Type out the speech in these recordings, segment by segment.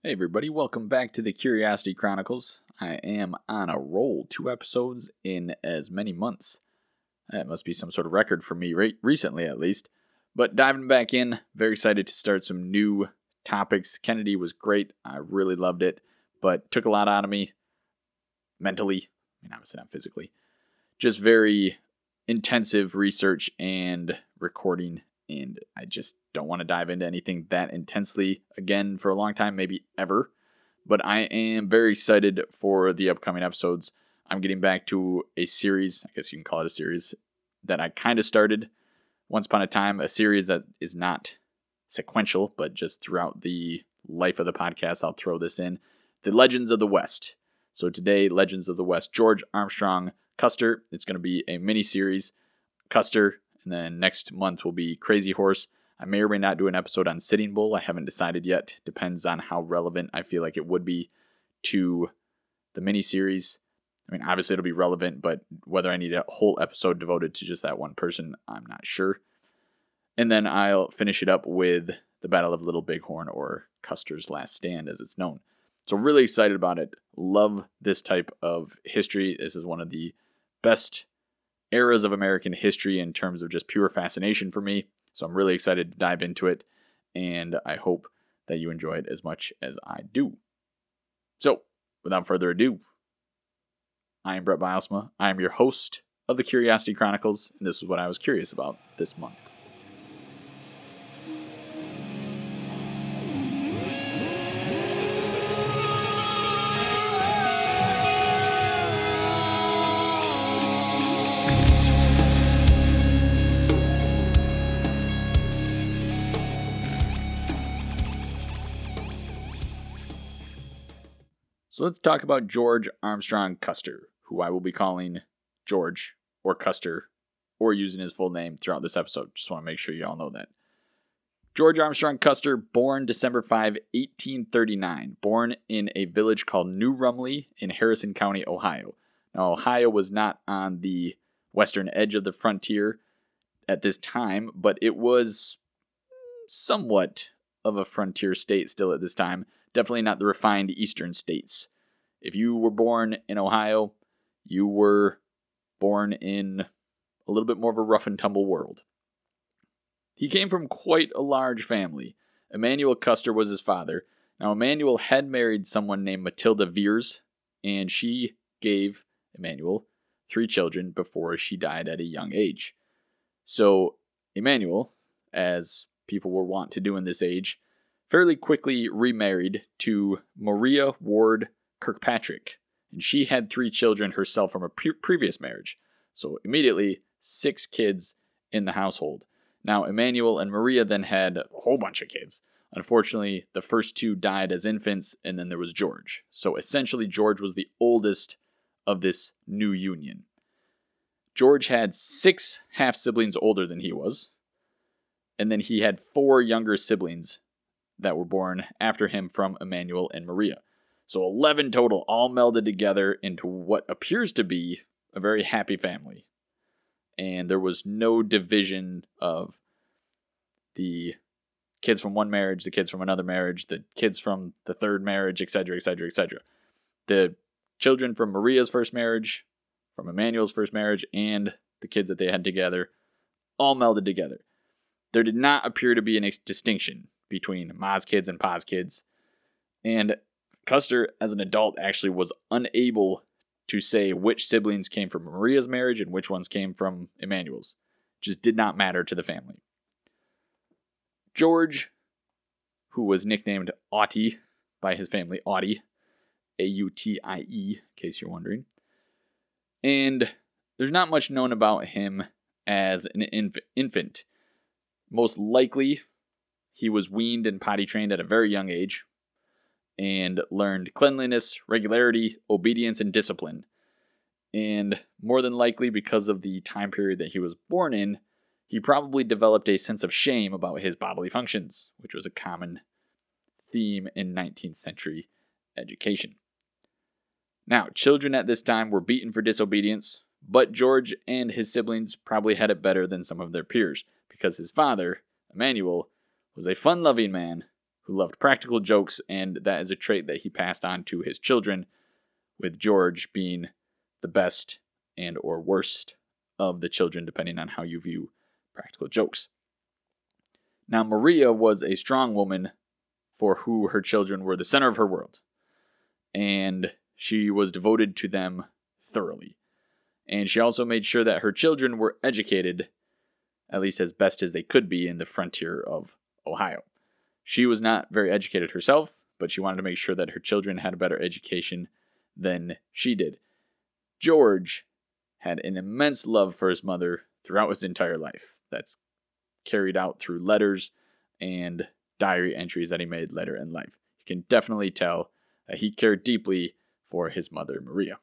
Hey everybody, welcome back to the Curiosity Chronicles. I am on a roll, 2 episodes in as many months. That must be some sort of record for me recently at least. But diving back in, very excited to start some new topics. Kennedy was great, I really loved it, but took a lot out of me mentally, obviously not physically. Just very intensive research and recording, and I just don't want to dive into anything that intensely again for a long time, maybe ever. But I am very excited for the upcoming episodes. I'm getting back to a series, I guess you can call it a series, that I kind of started once upon a time, a series that is not sequential, but just throughout the life of the podcast, I'll throw this in. The Legends of the West. So today, Legends of the West, George Armstrong Custer. It's going to be a mini-series, Custer, and then next month will be Crazy Horse. I may or may not do an episode on Sitting Bull. I haven't decided yet. Depends on how relevant I feel like it would be to the mini-series. Obviously it'll be relevant, but whether I need a whole episode devoted to just that one person, I'm not sure. And then I'll finish it up with the Battle of Little Bighorn, or Custer's Last Stand as it's known. So really excited about it. Love this type of history. This is one of the best eras of American history in terms of just pure fascination for me. So I'm really excited to dive into it, and I hope that you enjoy it as much as I do. So, without further ado, I am Brett Bilesma. I am your host of the Curiosity Chronicles, and this is what I was curious about this month. So let's talk about George Armstrong Custer, who I will be calling George or Custer or using his full name throughout this episode. Just want to make sure you all know that. George Armstrong Custer, born December 5, 1839, born in a village called New Rumley in Harrison County, Ohio. Now, Ohio was not on the western edge of the frontier at this time, but it was somewhat of a frontier state still at this time. Definitely not the refined eastern states. If you were born in Ohio, you were born in a little bit more of a rough and tumble world. He came from quite a large family. Emanuel Custer was his father. Now, Emanuel had married someone named Matilda Veers, and she gave Emanuel 3 children before she died at a young age. So, Emanuel, as people were wont to do in this age, fairly quickly remarried to Maria Ward Kirkpatrick, and she had 3 children herself from a previous marriage. So immediately, 6 kids in the household. Now, Emanuel and Maria then had a whole bunch of kids. Unfortunately, the first 2 died as infants, and then there was George. So essentially, George was the oldest of this new union. George had 6 half-siblings older than he was, and then he had 4 younger siblings that were born after him from Emanuel and Maria. So 11 total, all melded together into what appears to be a very happy family. And there was no division of the kids from one marriage, the kids from another marriage, the kids from the third marriage, etc., etc., etc. The children from Maria's first marriage, from Emanuel's first marriage, and the kids that they had together, all melded together. There did not appear to be a distinction between Ma's kids and Pa's kids. And Custer, as an adult, actually was unable to say which siblings came from Maria's marriage and which ones came from Emanuel's. Just did not matter to the family. George, who was nicknamed Autie by his family, Autie, A-U-T-I-E, in case you're wondering. And there's not much known about him as an infant. Most likely, he was weaned and potty trained at a very young age and learned cleanliness, regularity, obedience, and discipline. And more than likely, because of the time period that he was born in, he probably developed a sense of shame about his bodily functions, which was a common theme in 19th century education. Now, children at this time were beaten for disobedience, but George and his siblings probably had it better than some of their peers, because his father, Emanuel, was a fun-loving man who loved practical jokes, and that is a trait that he passed on to his children, with George being the best and or worst of the children, depending on how you view practical jokes. Now, Maria was a strong woman for who her children were the center of her world, and she was devoted to them thoroughly. And she also made sure that her children were educated, at least as best as they could be, in the frontier of Ohio. She was not very educated herself, but she wanted to make sure that her children had a better education than she did. George had an immense love for his mother throughout his entire life. That's carried out through letters and diary entries that he made later in life. You can definitely tell that he cared deeply for his mother, Maria.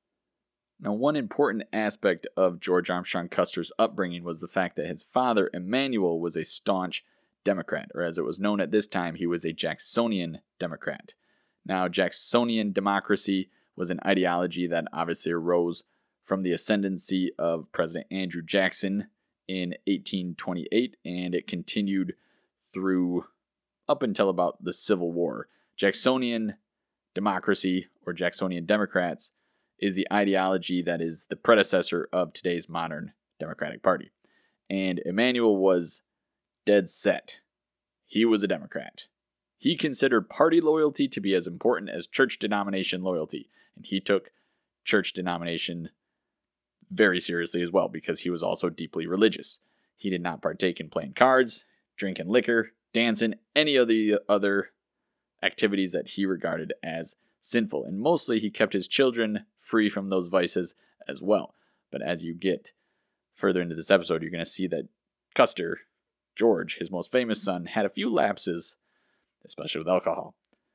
Now, one important aspect of George Armstrong Custer's upbringing was the fact that his father, Emmanuel, was a staunch Democrat, or as it was known at this time, he was a Jacksonian Democrat. Now, Jacksonian democracy was an ideology that obviously arose from the ascendancy of President Andrew Jackson in 1828, and it continued through up until about the Civil War. Jacksonian democracy, or Jacksonian Democrats, is the ideology that is the predecessor of today's modern Democratic Party. And Emmanuel was dead set. He was a Democrat. He considered party loyalty to be as important as church denomination loyalty, and he took church denomination very seriously as well, because he was also deeply religious. He did not partake in playing cards, drinking liquor, dancing, any of the other activities that he regarded as sinful. And mostly he kept his children free from those vices as well. But as you get further into this episode, you're going to see that Custer, George, his most famous son, had a few lapses, especially with alcohol.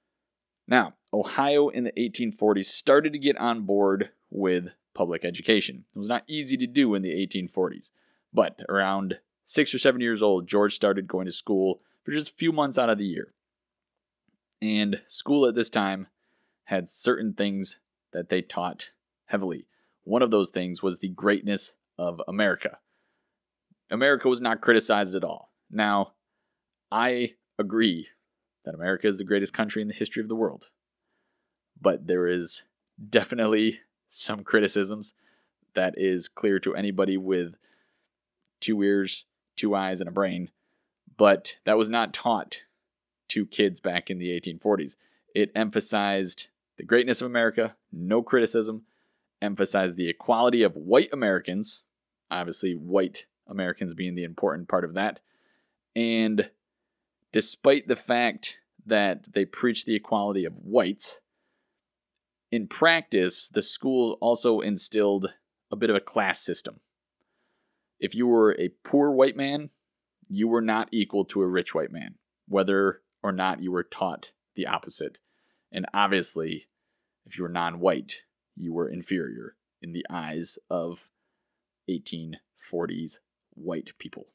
Now, Ohio in the 1840s started to get on board with public education. It was not easy to do in the 1840s, but around 6 or 7 years old, George started going to school for just a few months out of the year. And school at this time had certain things that they taught heavily. One of those things was the greatness of America. America was not criticized at all. Now, I agree that America is the greatest country in the history of the world, but there is definitely some criticisms that is clear to anybody with 2 ears, 2 eyes, and a brain, but that was not taught to kids back in the 1840s. It emphasized the greatness of America, no criticism, emphasized the equality of white Americans, obviously white Americans being the important part of that, and despite the fact that they preached the equality of whites, in practice, the school also instilled a bit of a class system. If you were a poor white man, you were not equal to a rich white man, whether or not you were taught the opposite. And obviously, if you were non-white, you were inferior in the eyes of 1840s white people.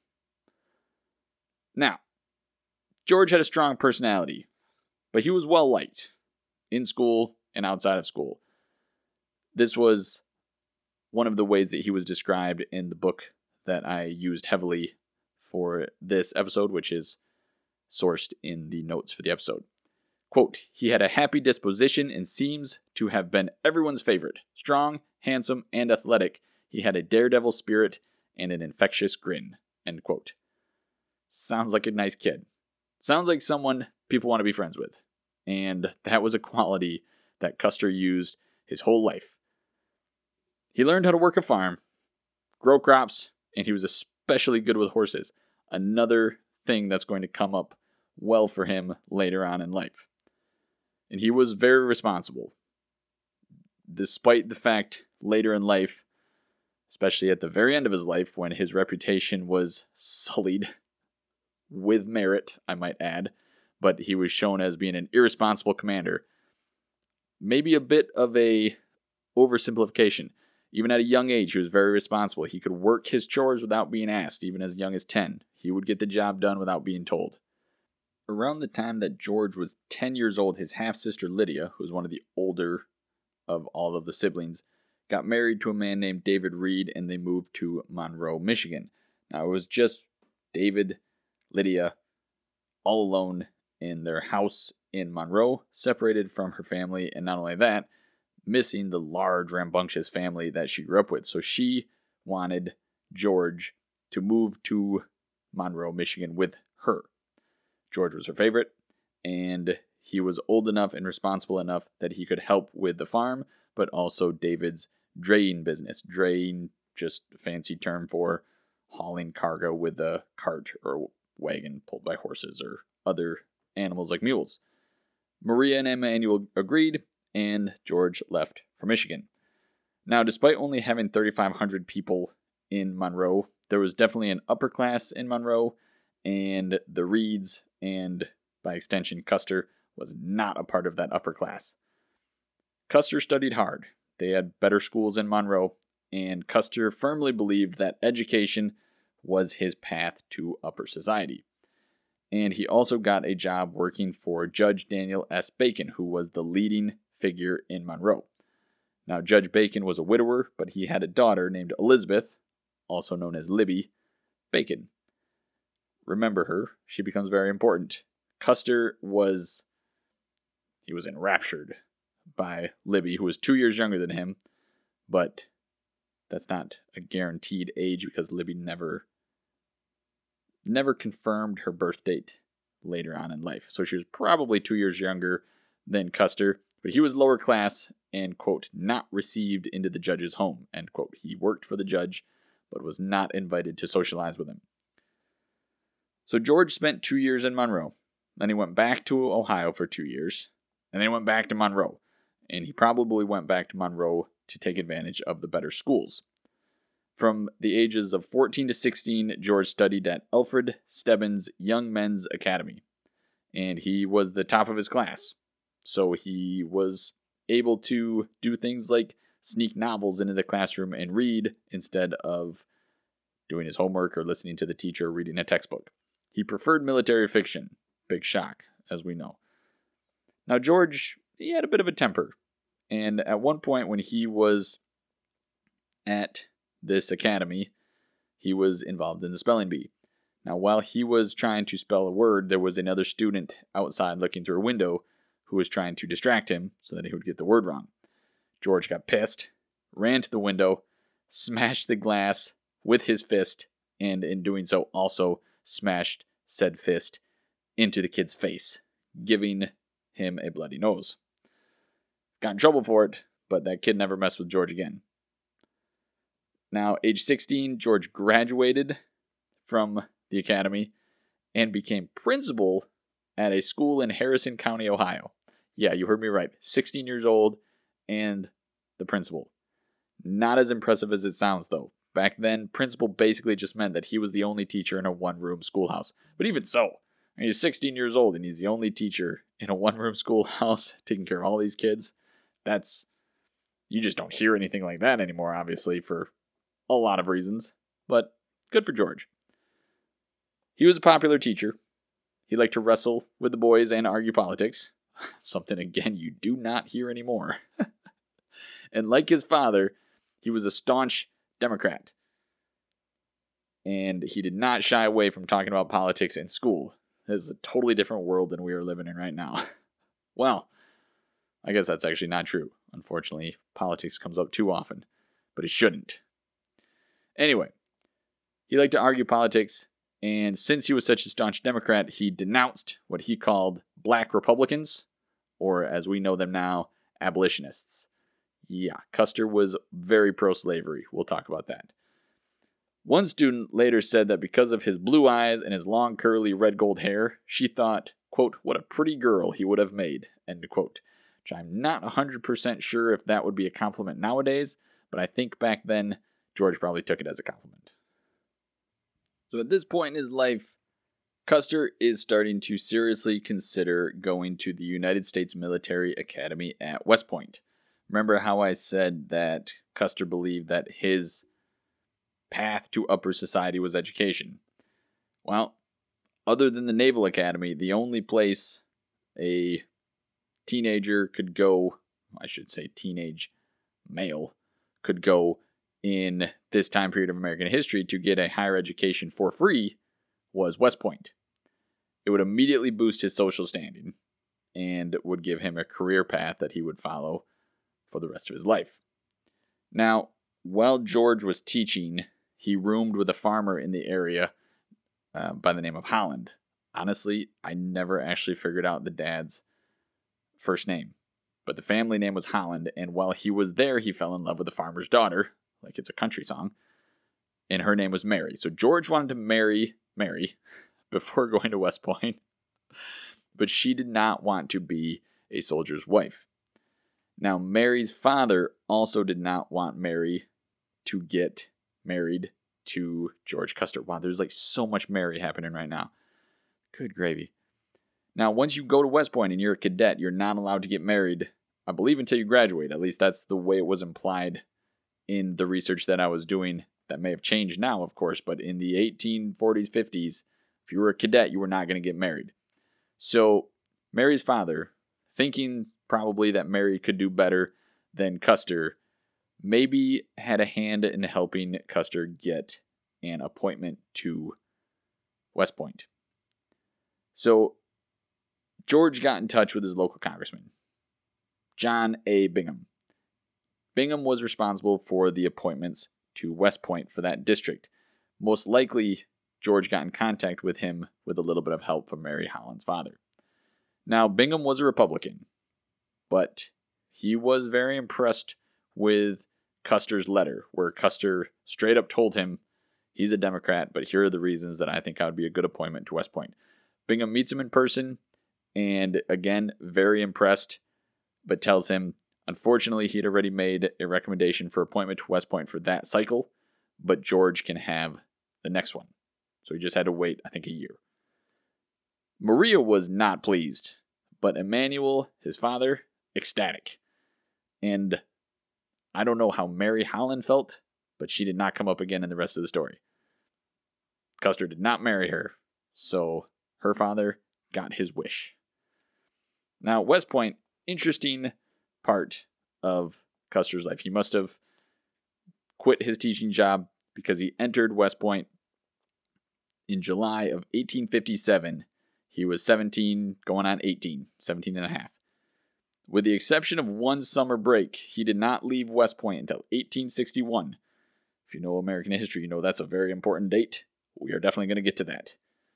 Now, George had a strong personality, but he was well liked in school and outside of school. This was one of the ways that he was described in the book that I used heavily for this episode, which is sourced in the notes for the episode. Quote, "He had a happy disposition and seems to have been everyone's favorite. Strong, handsome, and athletic, he had a daredevil spirit and an infectious grin." End quote. Sounds like a nice kid. Sounds like someone people want to be friends with. And that was a quality that Custer used his whole life. He learned how to work a farm, grow crops, and he was especially good with horses. Another thing that's going to come up well for him later on in life. And he was very responsible. Despite the fact later in life, especially at the very end of his life, when his reputation was sullied with merit, I might add, but he was shown as being an irresponsible commander. Maybe a bit of a oversimplification. Even at a young age, he was very responsible. He could work his chores without being asked, even as young as 10. He would get the job done without being told. Around the time that George was 10 years old, his half-sister Lydia, who was one of the older of all of the siblings, got married to a man named David Reed, and they moved to Monroe, Michigan. Now, it was just David, Lydia, all alone in their house in Monroe, separated from her family, and not only that, missing the large, rambunctious family that she grew up with. So she wanted George to move to Monroe, Michigan with her. George was her favorite, and he was old enough and responsible enough that he could help with the farm, but also David's draying business. Draying, just a fancy term for hauling cargo with a cart or wagon pulled by horses or other animals like mules. Maria and Emmanuel agreed, and George left for Michigan. Now, despite only having 3,500 people in Monroe, there was definitely an upper class in Monroe, and the Reeds, and by extension Custer, was not a part of that upper class. Custer studied hard. They had better schools in Monroe, and Custer firmly believed that education was his path to upper society. And he also got a job working for Judge Daniel S. Bacon, who was the leading figure in Monroe. Now, Judge Bacon was a widower, but he had a daughter named Elizabeth, also known as Libby Bacon. Remember her. She becomes very important. Custer was enraptured by Libby, who was 2 years younger than him, but that's not a guaranteed age because Libby never confirmed her birth date later on in life. So she was probably 2 years younger than Custer, but he was lower class and, quote, not received into the judge's home, end quote. He worked for the judge, but was not invited to socialize with him. So George spent 2 years in Monroe. Then he went back to Ohio for 2 years, and then he went back to Monroe. And he probably went back to Monroe to take advantage of the better schools. From the ages of 14 to 16, George studied at Alfred Stebbins Young Men's Academy, and he was the top of his class. So he was able to do things like sneak novels into the classroom and read instead of doing his homework or listening to the teacher reading a textbook. He preferred military fiction. Big shock, as we know. Now, George, he had a bit of a temper, and at one point when he was at this academy, he was involved in the spelling bee. Now, while he was trying to spell a word, there was another student outside looking through a window who was trying to distract him so that he would get the word wrong. George got pissed, ran to the window, smashed the glass with his fist, and in doing so also smashed said fist into the kid's face, giving him a bloody nose. Got in trouble for it, but that kid never messed with George again. Now, age 16, George graduated from the academy and became principal at a school in Harrison County, Ohio. Yeah, you heard me right. 16 years old and the principal. Not as impressive as it sounds, though. Back then, principal basically just meant that he was the only teacher in a one-room schoolhouse. But even so, he's 16 years old and he's the only teacher in a one-room schoolhouse taking care of all these kids. You just don't hear anything like that anymore, obviously, for a lot of reasons. But good for George. He was a popular teacher. He liked to wrestle with the boys and argue politics. Something, again, you do not hear anymore. And like his father, he was a staunch Democrat. And he did not shy away from talking about politics in school. This is a totally different world than we are living in right now. Well, I guess that's actually not true. Unfortunately, politics comes up too often. But it shouldn't. Anyway, he liked to argue politics, and since he was such a staunch Democrat, he denounced what he called black Republicans, or as we know them now, abolitionists. Yeah, Custer was very pro-slavery. We'll talk about that. One student later said that because of his blue eyes and his long curly red gold hair, she thought, quote, what a pretty girl he would have made, end quote. Which I'm not 100% sure if that would be a compliment nowadays, but I think back then, George probably took it as a compliment. So at this point in his life, Custer is starting to seriously consider going to the United States Military Academy at West Point. Remember how I said that Custer believed that his path to upper society was education? Well, other than the Naval Academy, the only place a teenager could go, I should say teenage male, could go in this time period of American history to get a higher education for free was West Point. It would immediately boost his social standing and would give him a career path that he would follow for the rest of his life. Now, while George was teaching, he roomed with a farmer in the area by the name of Holland. Honestly, I never actually figured out the dad's first name, but the family name was Holland, and while he was there, he fell in love with the farmer's daughter, like it's a country song, and her name was Mary. So George wanted to marry Mary before going to West Point, but she did not want to be a soldier's wife. Now, Mary's father also did not want Mary to get married to George Custer. Wow, there's like so much Mary happening right now. Good gravy. Now, once you go to West Point and you're a cadet, you're not allowed to get married, I believe, until you graduate. At least that's the way it was implied in the research that I was doing. That may have changed now, of course, but in the 1840s, 50s, if you were a cadet, you were not going to get married. So Mary's father, thinking probably that Mary could do better than Custer, maybe had a hand in helping Custer get an appointment to West Point. So George got in touch with his local congressman, John A. Bingham. Bingham was responsible for the appointments to West Point for that district. Most likely, George got in contact with him with a little bit of help from Mary Holland's father. Now, Bingham was a Republican, but he was very impressed with Custer's letter, where Custer straight up told him he's a Democrat, but here are the reasons that I think I would be a good appointment to West Point. Bingham meets him in person, and again, very impressed, but tells him, unfortunately, he had already made a recommendation for appointment to West Point for that cycle, but George can have the next one. So he just had to wait, I think, a year. Maria was not pleased, but Emmanuel, his father, ecstatic. And I don't know how Mary Holland felt, but she did not come up again in the rest of the story. Custer did not marry her, so her father got his wish. Now, West Point, interesting part of Custer's life. He must have quit his teaching job because he entered West Point in July of 1857. He was 17, going on 18, 17 and a half. With the exception of one summer break, he did not leave West Point until 1861. If you know American history, you know that's a very important date. We are definitely going to get to that.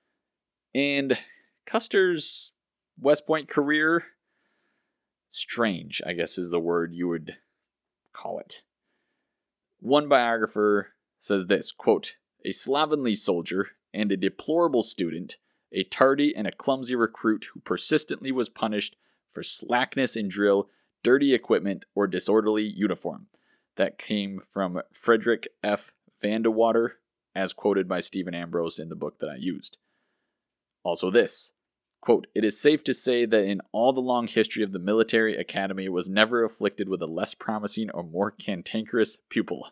And Custer's West Point career, strange, I guess is the word you would call it. One biographer says this, quote, "A slovenly soldier and a deplorable student, a tardy and a clumsy recruit who persistently was punished for slackness in drill, dirty equipment, or disorderly uniform." That came from Frederick F. Vandewater, as quoted by Stephen Ambrose in the book that I used. Also this, quote, "It is safe to say that in all the long history of the military academy it was never afflicted with a less promising or more cantankerous pupil."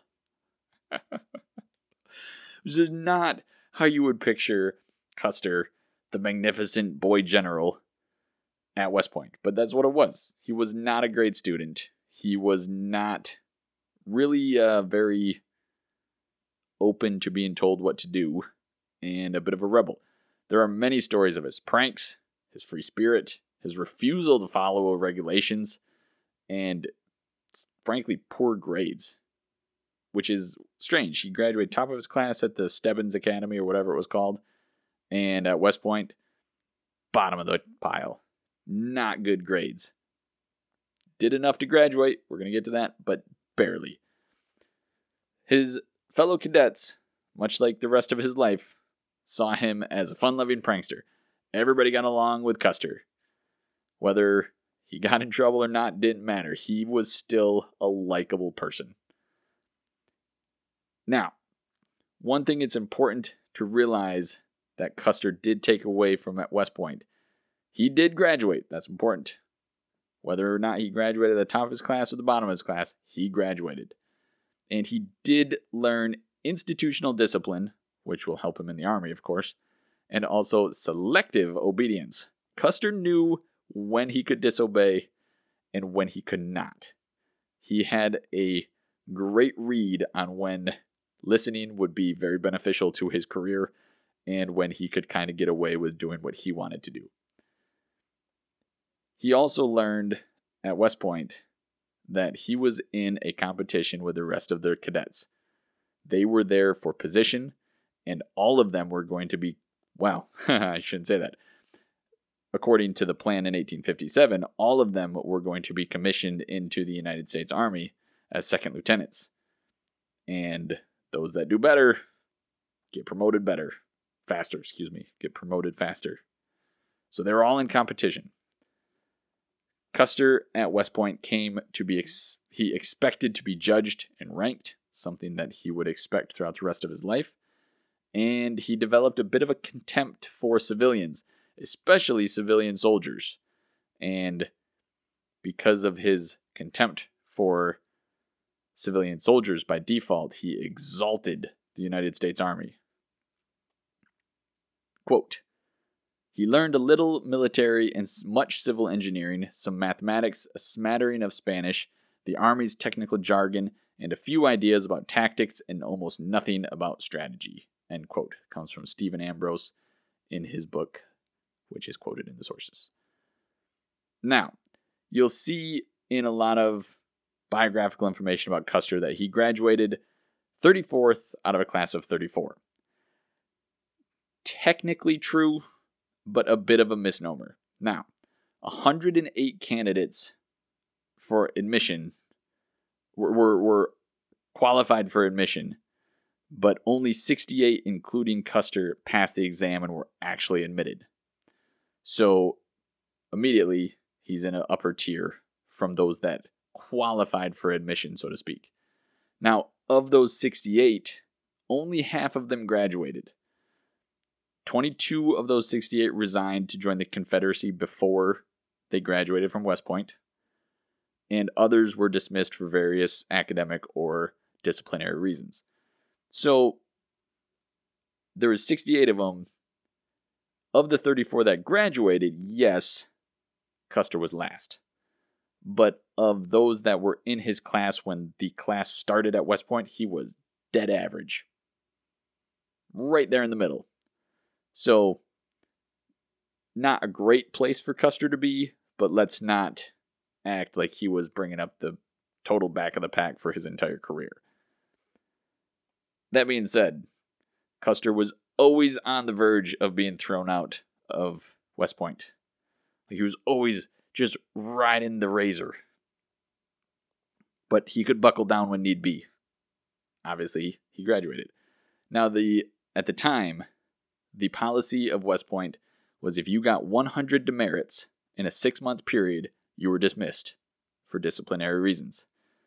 Which is not how you would picture Custer, the magnificent boy general, at West Point. But that's what it was. He was not a great student. He was not really very open to being told what to do, and a bit of a rebel. There are many stories of his pranks, his free spirit, his refusal to follow regulations, and frankly, poor grades, which is strange. He graduated top of his class at the Stebbins Academy or whatever it was called, and at West Point, bottom of the pile. Not good grades. Did enough to graduate, we're going to get to that, but barely. His fellow cadets, much like the rest of his life, saw him as a fun-loving prankster. Everybody got along with Custer. Whether he got in trouble or not didn't matter. He was still a likable person. Now, one thing it's important to realize that Custer did take away from at West Point. He did graduate. That's important. Whether or not he graduated at the top of his class or the bottom of his class, he graduated. And he did learn institutional discipline, which will help him in the Army, of course, and also selective obedience. Custer knew when he could disobey and when he could not. He had a great read on when listening would be very beneficial to his career and when he could kind of get away with doing what he wanted to do. He also learned at West Point that he was in a competition with the rest of the cadets. They were there for position, and all of them were going to be, well, I shouldn't say that. According to the plan in 1857, all of them were going to be commissioned into the United States Army as second lieutenants. And those that do better get promoted faster. Get promoted faster. So they were all in competition. Custer at West Point came to be, he expected to be judged and ranked, something that he would expect throughout the rest of his life. And he developed a bit of a contempt for civilians, especially civilian soldiers. And because of his contempt for civilian soldiers, by default, he exalted the United States Army. Quote, he learned a little military and much civil engineering, some mathematics, a smattering of Spanish, the Army's technical jargon, and a few ideas about tactics and almost nothing about strategy. End quote. Comes from Stephen Ambrose in his book, which is quoted in the sources. Now, you'll see in a lot of biographical information about Custer that he graduated 34th out of a class of 34. Technically true, but a bit of a misnomer. Now, 108 candidates for admission were qualified for admission, but only 68, including Custer, passed the exam and were actually admitted. So, immediately, he's in an upper tier from those that qualified for admission, so to speak. Now, of those 68, only half of them graduated. 22 of those 68 resigned to join the Confederacy before they graduated from West Point, and others were dismissed for various academic or disciplinary reasons. So, there was 68 of them. Of the 34 that graduated, yes, Custer was last. But of those that were in his class when the class started at West Point, he was dead average. Right there in the middle. So, not a great place for Custer to be, but let's not act like he was bringing up the total back of the pack for his entire career. That being said, Custer was always on the verge of being thrown out of West Point. He was always just riding the razor. But he could buckle down when need be. Obviously, he graduated. Now, at the time, the policy of West Point was if you got 100 demerits in a 6-month period, you were dismissed for disciplinary reasons.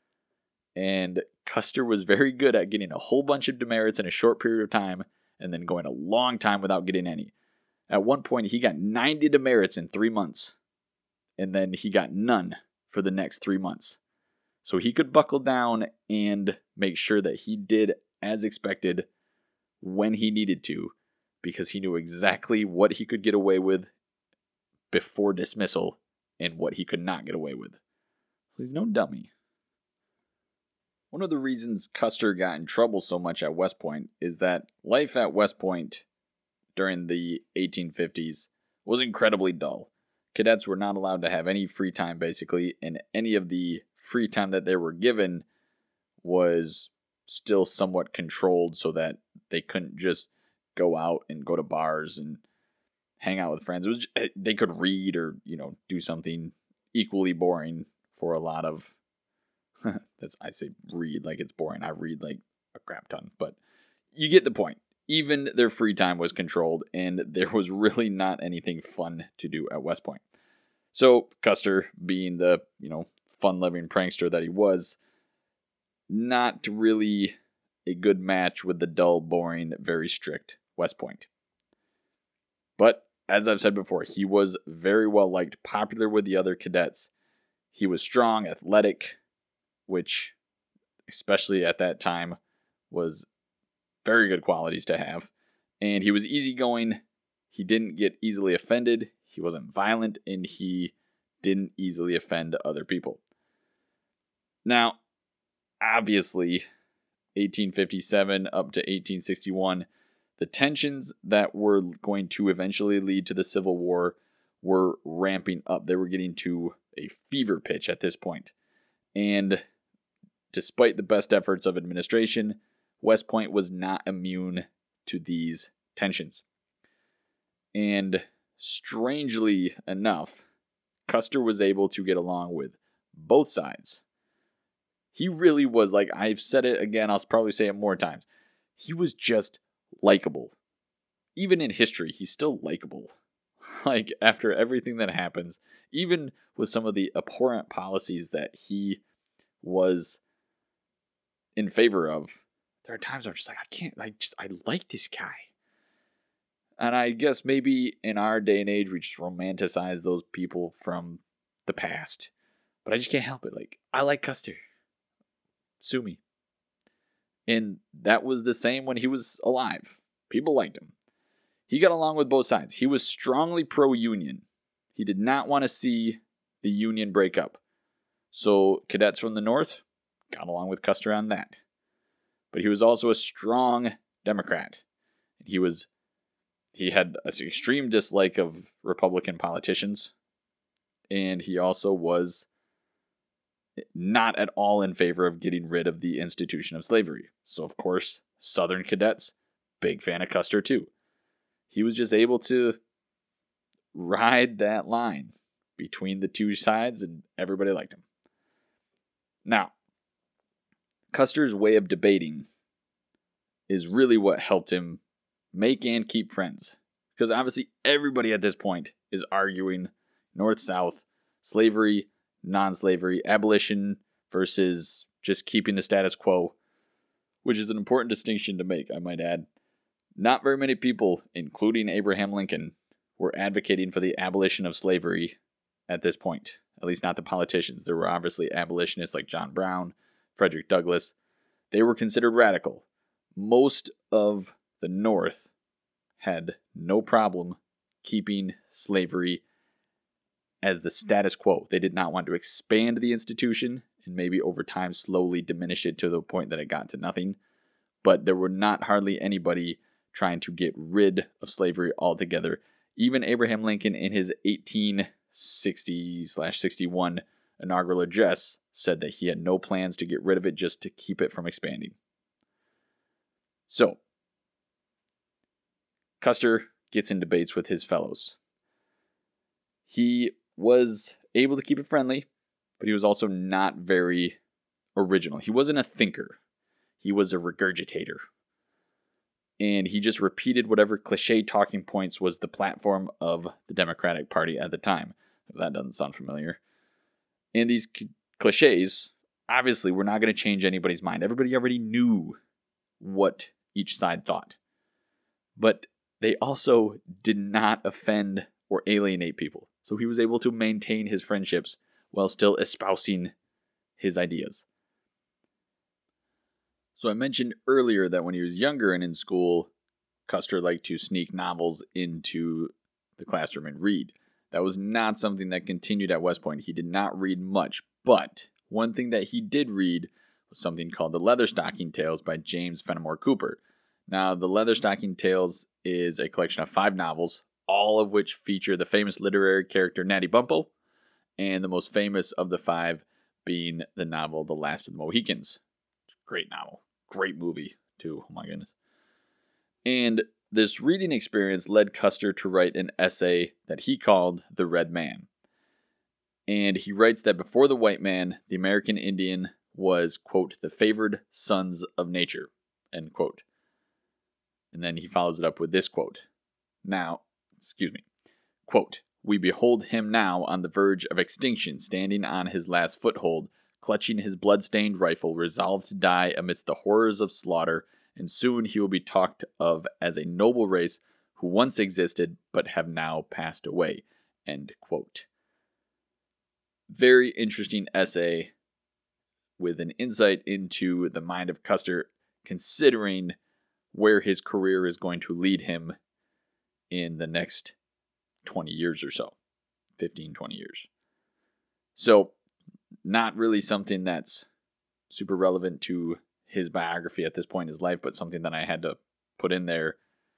And Custer was very good at getting a whole bunch of demerits in a short period of time and then going a long time without getting any. At one point, he got 90 demerits in 3 months, and then he got none for the next 3 months. So he could buckle down and make sure that he did as expected when he needed to, because he knew exactly what he could get away with before dismissal and what he could not get away with. So he's no dummy. One of the reasons Custer got in trouble so much at West Point is that life at West Point during the 1850s was incredibly dull. Cadets were not allowed to have any free time, basically, and any of the free time that they were given was still somewhat controlled so that they couldn't just go out and go to bars and hang out with friends. They could read or, do something equally boring for a lot of I say read like it's boring. I read like a crap ton, but you get the point. Even their free time was controlled, and there was really not anything fun to do at West Point. So Custer, being the, fun-loving prankster that he was, not really a good match with the dull, boring, very strict West Point. But, as I've said before, he was very well liked, popular with the other cadets. He was strong, athletic, which, especially at that time, was very good qualities to have. And he was easygoing. He didn't get easily offended. He wasn't violent, and he didn't easily offend other people. Now, obviously, 1857 up to 1861, The tensions that were going to eventually lead to the Civil War were ramping up. They were getting to a fever pitch at this point. And despite the best efforts of administration, West Point was not immune to these tensions. And strangely enough, Custer was able to get along with both sides. He really was, like I've said it again, I'll probably say it more times. He was just likable. Even in history, he's still likable. Like, after everything that happens, even with some of the abhorrent policies that he was in favor of, there are times I'm just like, I like this guy. And I guess maybe in our day and age, we just romanticize those people from the past. But I just can't help it. Like, I like Custer. Sue me. And that was the same when he was alive. People liked him. He got along with both sides. He was strongly pro-union. He did not want to see the Union break up. So cadets from the North got along with Custer on that. But he was also a strong Democrat. He had an extreme dislike of Republican politicians. And he also was not at all in favor of getting rid of the institution of slavery. So, of course, Southern cadets, big fan of Custer too. He was just able to ride that line between the two sides, and everybody liked him. Now, Custer's way of debating is really what helped him make and keep friends. Because obviously everybody at this point is arguing North-South, slavery, non-slavery, abolition versus just keeping the status quo, which is an important distinction to make, I might add. Not very many people, including Abraham Lincoln, were advocating for the abolition of slavery at this point. At least not the politicians. There were obviously abolitionists like John Brown, Frederick Douglass. They were considered radical. Most of the North had no problem keeping slavery as the status quo. They did not want to expand the institution and maybe over time slowly diminish it to the point that it got to nothing. But there were not hardly anybody trying to get rid of slavery altogether. Even Abraham Lincoln in his 1860/61 inaugural address said that he had no plans to get rid of it, just to keep it from expanding. So, Custer gets in debates with his fellows. He was able to keep it friendly, but he was also not very original. He wasn't a thinker. He was a regurgitator. And he just repeated whatever cliche talking points was the platform of the Democratic Party at the time. If that doesn't sound familiar. And these cliches, obviously, were not going to change anybody's mind. Everybody already knew what each side thought. But they also did not offend or alienate people. So he was able to maintain his friendships while still espousing his ideas. So I mentioned earlier that when he was younger and in school, Custer liked to sneak novels into the classroom and read. That was not something that continued at West Point. He did not read much, but one thing that he did read was something called The Leatherstocking Tales by James Fenimore Cooper. Now, The Leatherstocking Tales is a collection of 5 novels, all of which feature the famous literary character Natty Bumppo, and the most famous of the 5 being the novel The Last of the Mohicans. Great novel. Great movie, too. Oh my goodness. And this reading experience led Custer to write an essay that he called The Red Man. And he writes that before the white man, the American Indian was, quote, the favored sons of nature, end quote. And then he follows it up with this quote. Quote, we behold him now on the verge of extinction, standing on his last foothold, clutching his blood-stained rifle, resolved to die amidst the horrors of slaughter, and soon he will be talked of as a noble race who once existed but have now passed away, end quote. Very interesting essay with an insight into the mind of Custer, considering where his career is going to lead him in the next 20 years or so. 15, 20 years. So, not really something that's super relevant to his biography at this point in his life, but something that I had to put in there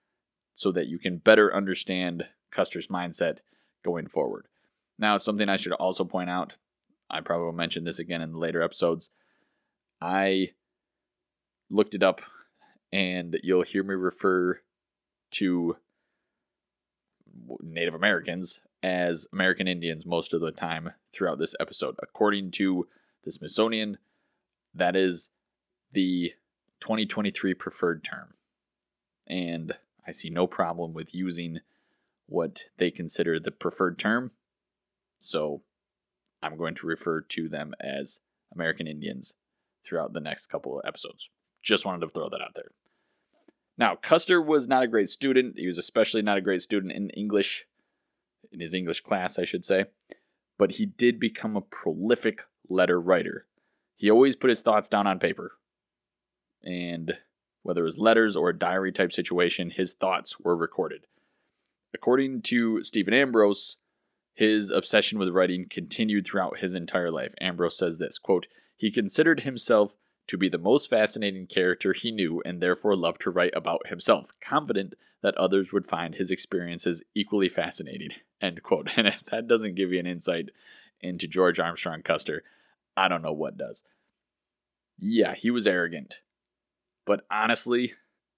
so that you can better understand Custer's mindset going forward. Now, something I should also point out, I probably will mention this again in the later episodes. I looked it up, and you'll hear me refer to Native Americans as American Indians most of the time throughout this episode. According to the Smithsonian, that is the 2023 preferred term. And I see no problem with using what they consider the preferred term. So I'm going to refer to them as American Indians throughout the next couple of episodes. Just wanted to throw that out there. Now, Custer was not a great student. He was especially not a great student in English, in his English class, I should say. But he did become a prolific letter writer. He always put his thoughts down on paper. And whether it was letters or a diary type situation, his thoughts were recorded. According to Stephen Ambrose, his obsession with writing continued throughout his entire life. Ambrose says this, quote, "He considered himself to be the most fascinating character he knew and therefore loved to write about himself, confident that others would find his experiences equally fascinating," end quote. And if that doesn't give you an insight into George Armstrong Custer, I don't know what does. Yeah, he was arrogant. But honestly,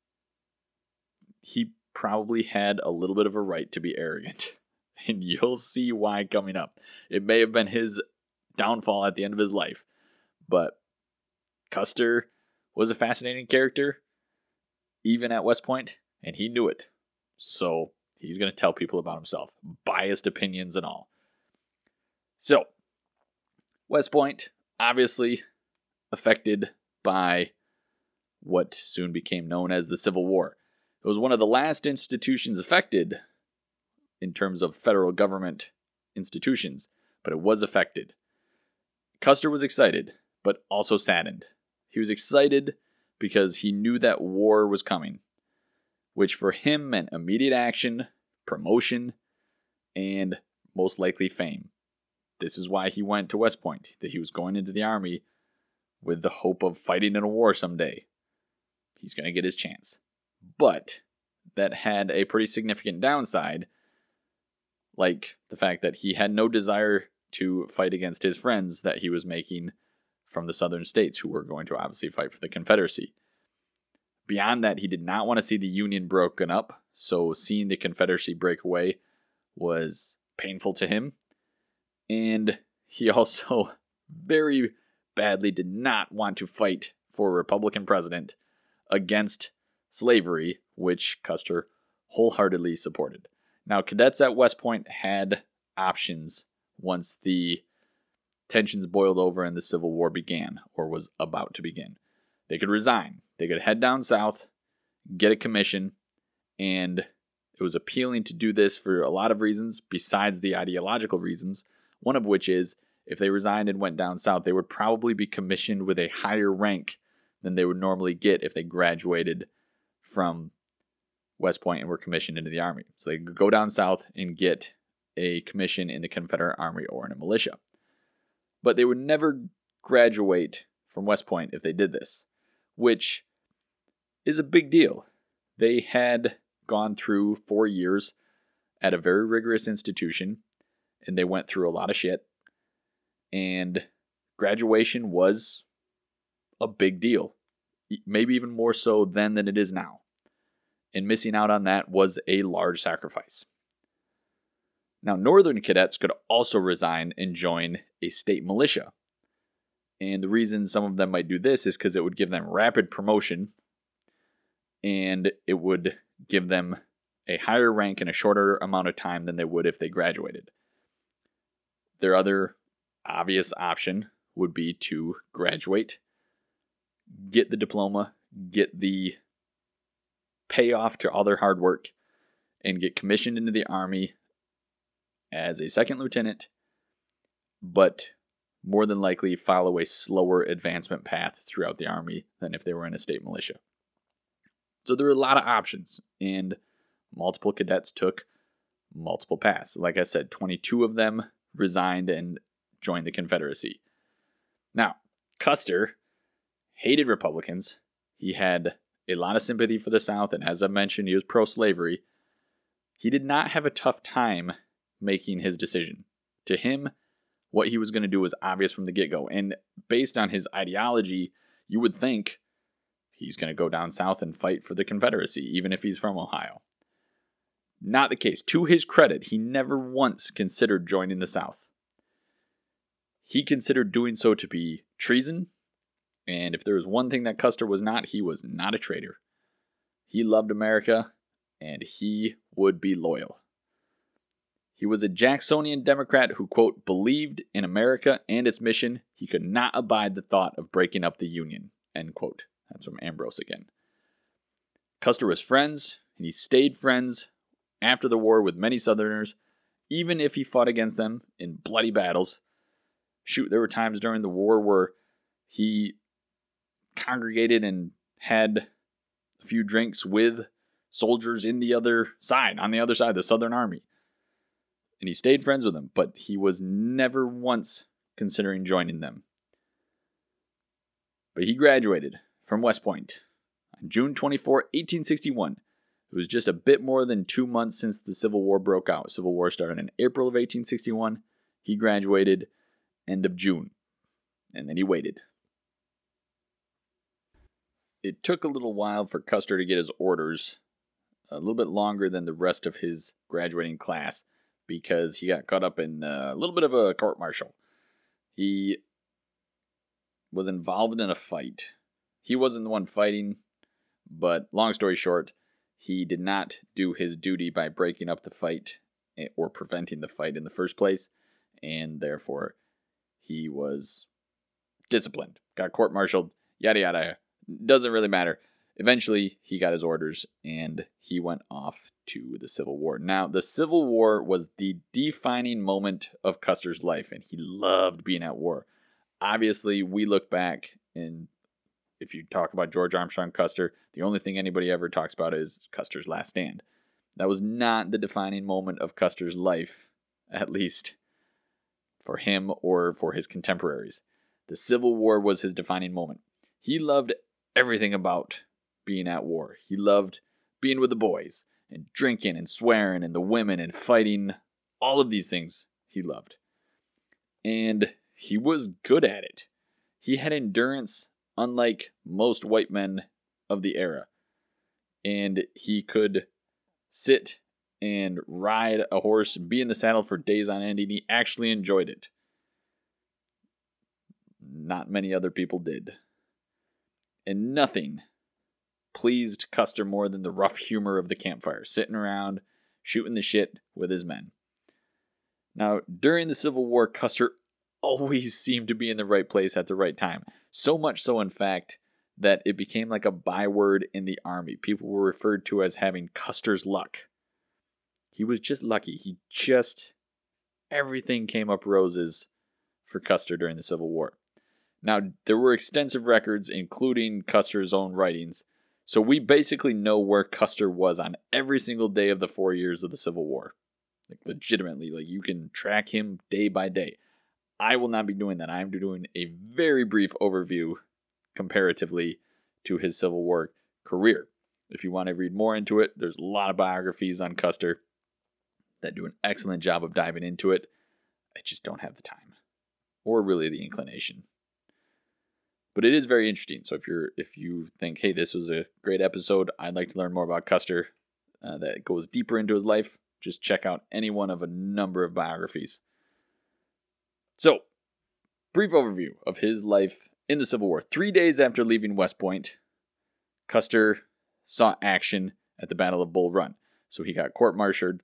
he probably had a little bit of a right to be arrogant. And you'll see why coming up. It may have been his downfall at the end of his life. But Custer was a fascinating character, even at West Point, and he knew it. So he's going to tell people about himself, biased opinions and all. So, West Point, obviously affected by what soon became known as the Civil War. It was one of the last institutions affected in terms of federal government institutions, but it was affected. Custer was excited, but also saddened. He was excited because he knew that war was coming, which for him meant immediate action, promotion, and most likely fame. This is why he went to West Point, that he was going into the Army with the hope of fighting in a war someday. He's going to get his chance. But that had a pretty significant downside, like the fact that he had no desire to fight against his friends that he was making from the southern states who were going to obviously fight for the Confederacy. Beyond that, he did not want to see the Union broken up, so seeing the Confederacy break away was painful to him. And he also very badly did not want to fight for a Republican president against slavery, which Custer wholeheartedly supported. Now, cadets at West Point had options once the tensions boiled over and the Civil War began, or was about to begin. They could resign. They could head down south, get a commission, and it was appealing to do this for a lot of reasons besides the ideological reasons, one of which is if they resigned and went down south, they would probably be commissioned with a higher rank than they would normally get if they graduated from West Point and were commissioned into the Army. So they could go down south and get a commission in the Confederate Army or in a militia. But they would never graduate from West Point if they did this, which is a big deal. They had gone through 4 years at a very rigorous institution, and they went through a lot of shit. And graduation was a big deal, maybe even more so then than it is now. And missing out on that was a large sacrifice. Now, Northern cadets could also resign and join a state militia. And the reason some of them might do this is because it would give them rapid promotion, and it would give them a higher rank in a shorter amount of time than they would if they graduated. Their other obvious option would be to graduate, get the diploma, get the payoff to all their hard work, and get commissioned into the Army as a second lieutenant, but more than likely follow a slower advancement path throughout the Army than if they were in a state militia. So there were a lot of options, and multiple cadets took multiple paths. Like I said, 22 of them resigned and joined the Confederacy. Now, Custer hated Republicans. He had a lot of sympathy for the South, and as I mentioned, he was pro-slavery, He did not have a tough time making his decision. To him, what he was going to do was obvious from the get-go. And based on his ideology, you would think he's going to go down south and fight for the Confederacy, even if he's from Ohio. Not the case. To his credit, he never once considered joining the South. He considered doing so to be treason, and if there was one thing that Custer was not, he was not a traitor. He loved America, and he would be loyal. He was a Jacksonian Democrat who, quote, believed in America and its mission. He could not abide the thought of breaking up the Union, end quote. That's from Ambrose again. Custer was friends, and he stayed friends after the war with many Southerners, even if he fought against them in bloody battles. Shoot, there were times during the war where he congregated and had a few drinks with soldiers in the other side, on the other side, the Southern Army. And he stayed friends with them, but he was never once considering joining them. But he graduated from West Point on June 24, 1861. It was just a bit more than 2 months since the Civil War broke out. Civil War started in April of 1861. He graduated end of June, and then he waited. It took a little while for Custer to get his orders, a little bit longer than the rest of his graduating class, because he got caught up in a little bit of a court-martial. He was involved in a fight. He wasn't the one fighting, but long story short, he did not do his duty by breaking up the fight or preventing the fight in the first place, and therefore he was disciplined, got court-martialed, yada yada. Doesn't really matter. Eventually, he got his orders, and he went off to the Civil War. Now, the Civil War was the defining moment of Custer's life, and he loved being at war. Obviously, we look back, and if you talk about George Armstrong Custer, the only thing anybody ever talks about is Custer's last stand. That was not the defining moment of Custer's life, at least for him or for his contemporaries. The Civil War was his defining moment. He loved everything about being at war. He loved being with the boys and drinking and swearing and the women and fighting. All of these things he loved. And he was good at it. He had endurance unlike most white men of the era. And he could sit and ride a horse, be in the saddle for days on end, and he actually enjoyed it. Not many other people did. And nothing pleased Custer more than the rough humor of the campfire, sitting around, shooting the shit with his men. Now, during the Civil War, Custer always seemed to be in the right place at the right time. So much so, in fact, that it became like a byword in the Army. People were referred to as having Custer's luck. He was just lucky. Everything came up roses for Custer during the Civil War. Now, there were extensive records, including Custer's own writings, so we basically know where Custer was on every single day of the 4 years of the Civil War. Like, legitimately, you can track him day by day. I will not be doing that. I am doing a very brief overview comparatively to his Civil War career. If you want to read more into it, there's a lot of biographies on Custer that do an excellent job of diving into it. I just don't have the time or really the inclination. But it is very interesting. So if you think, hey, this was a great episode, I'd like to learn more about Custer that goes deeper into his life, just check out any one of a number of biographies. So, brief overview of his life in the Civil War. 3 days after leaving West Point, Custer saw action at the Battle of Bull Run. So he got court-martialed.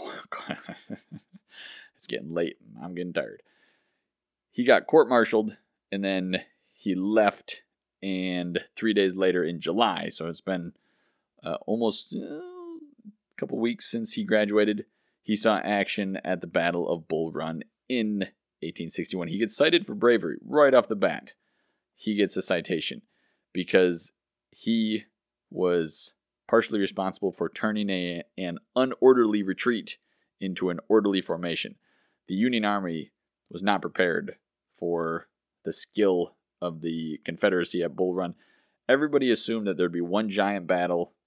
It's getting late. I'm getting tired. He got court-martialed, and then he left, and 3 days later in July, so it's been almost a couple weeks since he graduated, he saw action at the Battle of Bull Run in 1861. He gets cited for bravery right off the bat. He gets a citation because he was partially responsible for turning an unorderly retreat into an orderly formation. The Union Army was not prepared for the skill of the Confederacy at Bull Run. Everybody assumed that there'd be one giant battle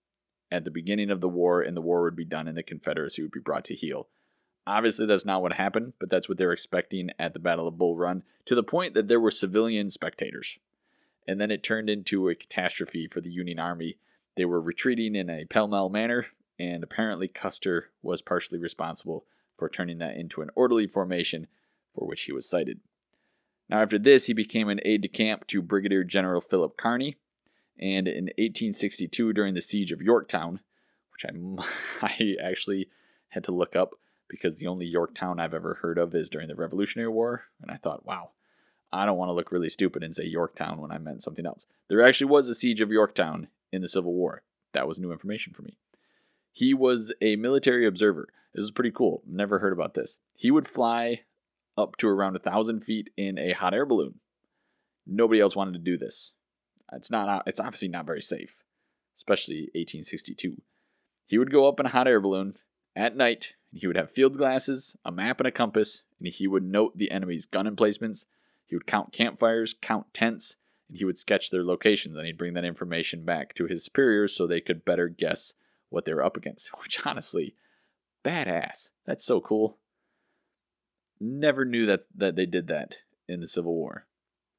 at the beginning of the war, and the war would be done and the Confederacy would be brought to heel. Obviously, that's not what happened, but that's what they were expecting at the Battle of Bull Run, to the point that there were civilian spectators. And then it turned into a catastrophe for the Union Army. They were retreating in a pell-mell manner, and apparently Custer was partially responsible for turning that into an orderly formation for which he was cited. Now, after this, he became an aide-de-camp to Brigadier General Philip Kearny, and in 1862, during the Siege of Yorktown, which I actually had to look up because the only Yorktown I've ever heard of is during the Revolutionary War, and I thought, wow, I don't want to look really stupid and say Yorktown when I meant something else. There actually was a Siege of Yorktown in the Civil War. That was new information for me. He was a military observer. This is pretty cool. Never heard about this. He would fly up to around 1,000 feet in a hot air balloon. Nobody else wanted to do this. It's obviously not very safe, especially 1862. He would go up in a hot air balloon at night, and he would have field glasses, a map, and a compass, and he would note the enemy's gun emplacements. He would count campfires, count tents, and he would sketch their locations, and he'd bring that information back to his superiors so they could better guess what they were up against, which honestly, badass. That's so cool. Never knew that they did that in the Civil War.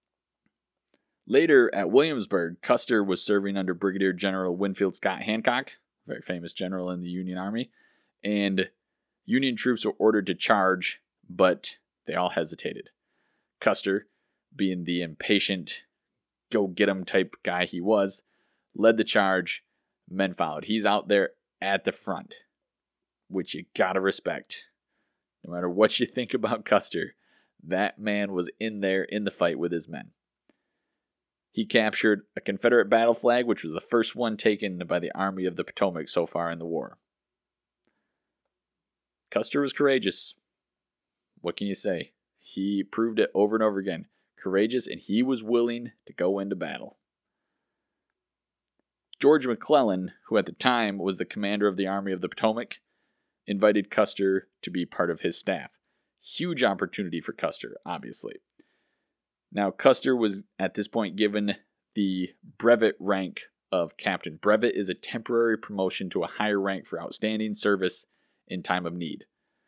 Later, at Williamsburg, Custer was serving under Brigadier General Winfield Scott Hancock, a very famous general in the Union Army, and Union troops were ordered to charge, but they all hesitated. Custer, being the impatient, go-get-em type guy he was, led the charge. Men followed. He's out there at the front, which you gotta respect. No matter what you think about Custer, that man was in there in the fight with his men. He captured a Confederate battle flag, which was the first one taken by the Army of the Potomac so far in the war. Custer was courageous. What can you say? He proved it over and over again. Courageous, and he was willing to go into battle. George McClellan, who at the time was the commander of the Army of the Potomac, invited Custer to be part of his staff. Huge opportunity for Custer, obviously. Now, Custer was at this point given the brevet rank of captain. Brevet is a temporary promotion to a higher rank for outstanding service in time of need.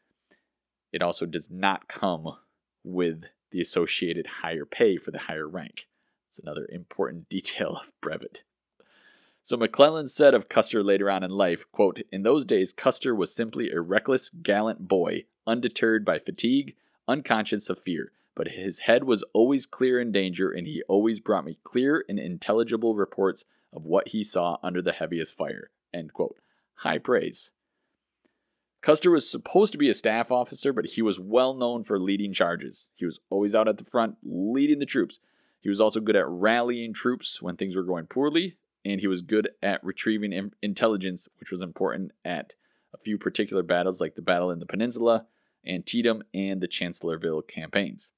It also does not come with the associated higher pay for the higher rank. It's another important detail of brevet. So McClellan said of Custer later on in life, quote, "In those days, Custer was simply a reckless, gallant boy, undeterred by fatigue, unconscious of fear. But his head was always clear in danger, and he always brought me clear and intelligible reports of what he saw under the heaviest fire." End quote. High praise. Custer was supposed to be a staff officer, but he was well known for leading charges. He was always out at the front, leading the troops. He was also good at rallying troops when things were going poorly, and he was good at retrieving intelligence, which was important at a few particular battles like the battle in the Peninsula, Antietam, and the Chancellorsville campaigns.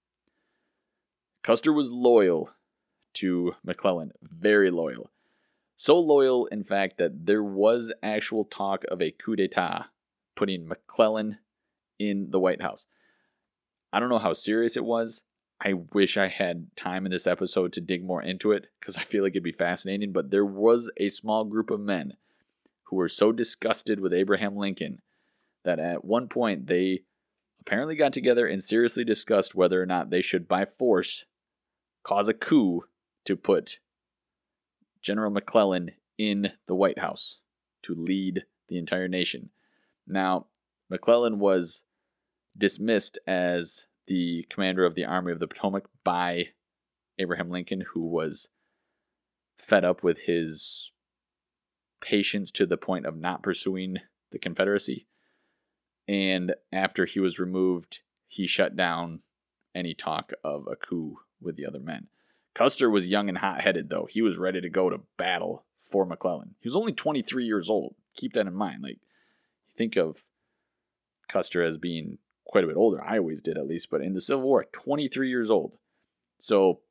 Custer was loyal to McClellan, very loyal. So loyal, in fact, that there was actual talk of a coup d'etat, putting McClellan in the White House. I don't know how serious it was. I wish I had time in this episode to dig more into it, because I feel like it'd be fascinating, but there was a small group of men who were so disgusted with Abraham Lincoln that at one point they apparently got together and seriously discussed whether or not they should, by force, cause a coup to put General McClellan in the White House to lead the entire nation. Now, McClellan was dismissed as the commander of the Army of the Potomac by Abraham Lincoln, who was fed up with his patience to the point of not pursuing the Confederacy. And after he was removed, he shut down any talk of a coup with the other men. Custer was young and hot-headed, though. He was ready to go to battle for McClellan. He was only 23 years old. Keep that in mind. Like, you think of Custer as being quite a bit older. I always did, at least. But in the Civil War, 23 years old. So,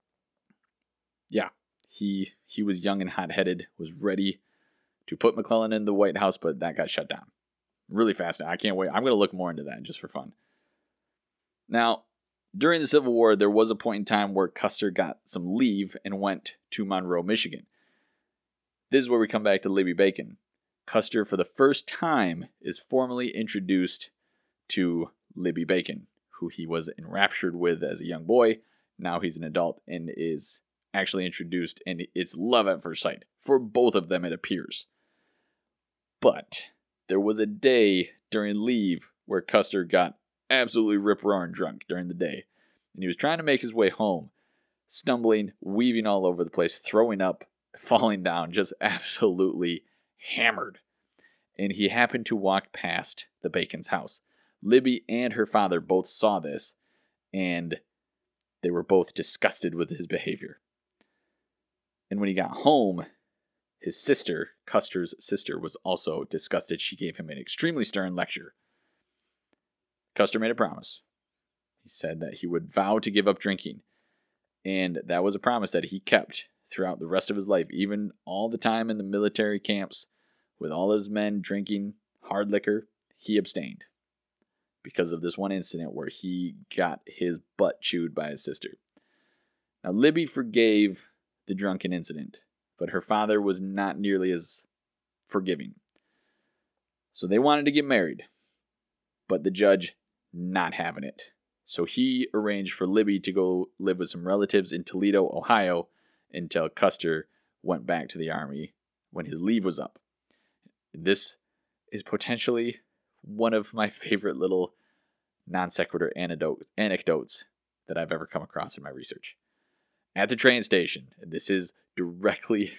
yeah, he was young and hot-headed, was ready to put McClellan in the White House, but that got shut down. Really fast. I can't wait. I'm going to look more into that just for fun. Now, during the Civil War, there was a point in time where Custer got some leave and went to Monroe, Michigan. This is where we come back to Libby Bacon. Custer, for the first time, is formally introduced to Libby Bacon, who he was enraptured with as a young boy. Now he's an adult and is actually introduced, and it's love at first sight. For both of them, it appears. But there was a day during leave where Custer got absolutely rip-roaring drunk during the day, and he was trying to make his way home, stumbling, weaving all over the place, throwing up, falling down, just absolutely hammered. And he happened to walk past the Bacon's house. Libby and her father both saw this, and they were both disgusted with his behavior. And when he got home, his sister, Custer's sister, was also disgusted. She gave him an extremely stern lecture. Custer made a promise. He said that he would vow to give up drinking, and that was a promise that he kept throughout the rest of his life, even all the time in the military camps with all his men drinking hard liquor. He abstained because of this one incident where he got his butt chewed by his sister. Now, Libby forgave the drunken incident, but her father was not nearly as forgiving. So they wanted to get married, but the judge not having it. So he arranged for Libby to go live with some relatives in Toledo, Ohio, until Custer went back to the Army when his leave was up. This is potentially one of my favorite little non sequitur anecdotes that I've ever come across in my research. At the train station, and this is directly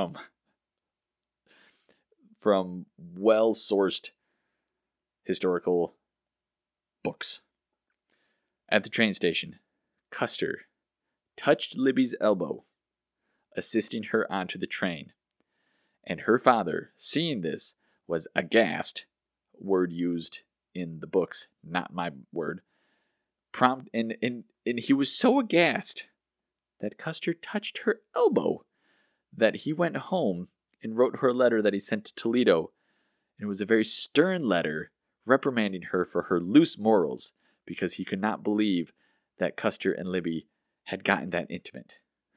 from well-sourced historical books. At the train station, Custer touched Libby's elbow, assisting her onto the train, and her father, seeing this, was aghast, word used in the books, not my word, and he was so aghast that Custer touched her elbow that he went home and wrote her a letter that he sent to Toledo, and it was a very stern letter reprimanding her for her loose morals because he could not believe that Custer and Libby had gotten that intimate.